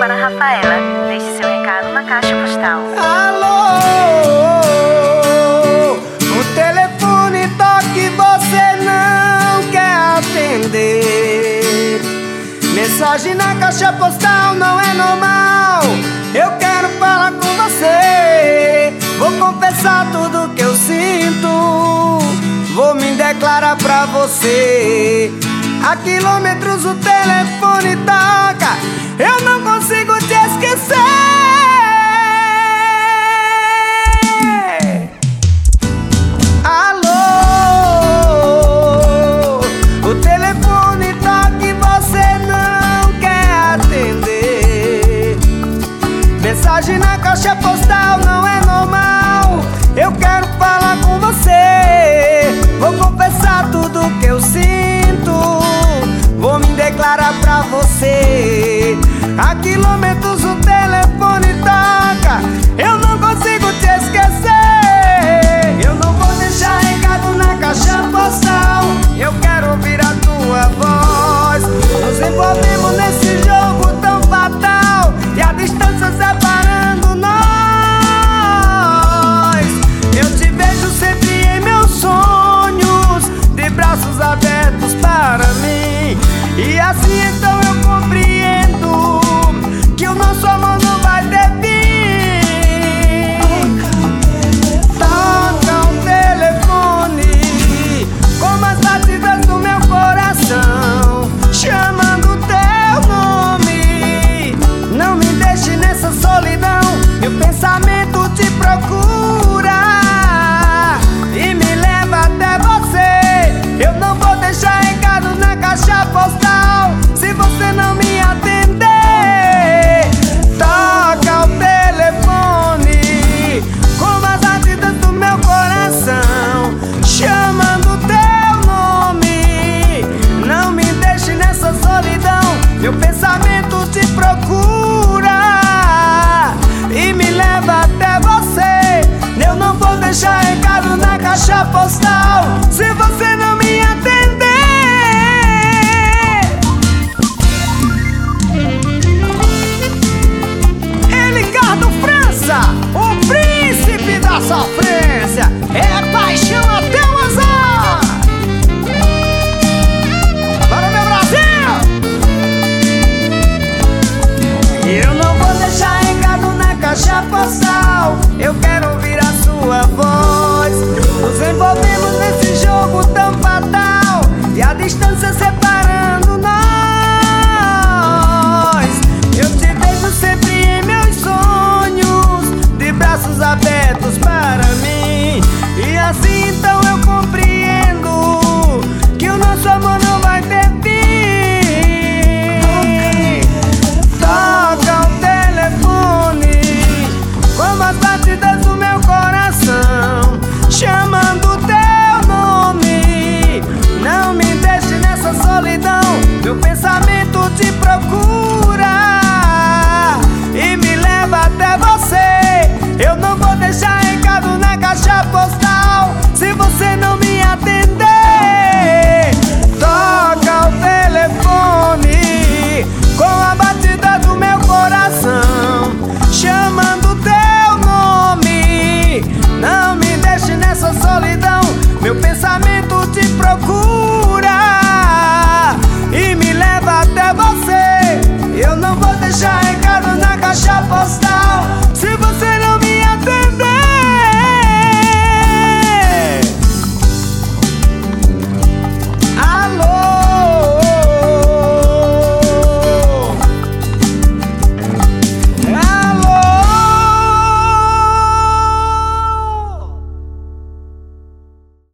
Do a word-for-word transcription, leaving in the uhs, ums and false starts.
Ana Rafaela. Deixe seu recado na caixa postal. Alô, o telefone toca e você não quer atender. Mensagem na caixa postal não é normal. Eu quero falar com você. Vou confessar tudo que eu sinto. Vou me declarar pra você. A quilômetros o telefone toca. Eu não consigo te esquecer. Alô, o telefone toca e você não quer atender. Mensagem na caixa postal não é normal. Eu quero falar com você. Vou confessar tudo que eu sinto. Vou me declarar pra você. A quilômetros o telefone toca. Eu não consigo te esquecer. Eu não vou deixar recado na caixa postal. Eu quero ouvir a tua voz. Nos envolvemos nesse jogo tão fatal e a distância separando nós. Eu te vejo sempre em meus sonhos, de braços abertos para mim. E assim então eu compreendo que o nosso amor não vai ter fim. Toca o telefone como as batidas do meu coração, chamando teu nome. Não me deixe nessa solidão. Meu pensamento te procura e me leva até você. Eu não vou deixar recado na caixa postal se você não me atender. Toca o telefone como as batidas do meu coração, chamando teu nome. Não me deixe nessa solidão. Meu pensamento te procura e me leva até você. Eu não vou deixar recado na caixa postal se você não me atender. Ricardo França, o príncipe da sofrência. É paixão até o azar. Para meu Brasil! Eu não vou deixar recado na caixa postal. Eu quero ouvir a sua voz. Nos envolvemos nesse jogo tão fatal e a distância separando nós. Eu te vejo sempre em meus sonhos, de braços abertos para mim. E assim então eu compreendo que o nosso amor não vai ter fim. Toca o telefone como as batidas do meu coração, chamando teu nome. Não me deixe nessa solidão. Meu pensamento te procura e me leva até você. Eu não vou deixar recado na caixa postal se você não me atender. Toca o telefone com a batida do meu coração, chamando teu nome. Não me deixe nessa solidão. Meu pensamento te procura e me leva até você. Eu não vou deixar recado na caixa postal